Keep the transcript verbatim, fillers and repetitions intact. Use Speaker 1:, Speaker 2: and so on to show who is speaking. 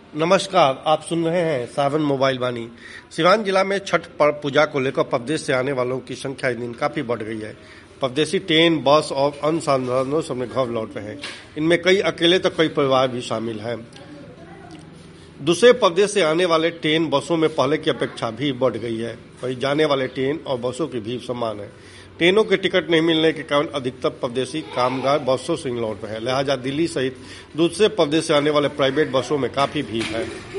Speaker 1: नमस्कार, आप सुन रहे हैं सावन मोबाइल वाणी। सिवान जिला में छठ पर्व पूजा को लेकर प्रदेश से आने वालों की संख्या इस दिन काफी बढ़ गई है। परदेशी ट्रेन, बस और अन्य साधनों से अपने घर लौट रहे हैं। इनमें कई अकेले तो कई परिवार भी शामिल हैं। दूसरे प्रदेश से आने वाले ट्रेन, बसों में पहले की अपेक्षा भीड़ बढ़ गई है। वहीं जाने वाले ट्रेन और बसों की भीड़ समान है। ट्रेनों के टिकट नहीं मिलने के कारण अधिकतर प्रदेशी कामगार बसों से लौट रहे हैं। लिहाजा दिल्ली सहित दूसरे प्रदेश से आने वाले प्राइवेट बसों में काफी भीड़ है।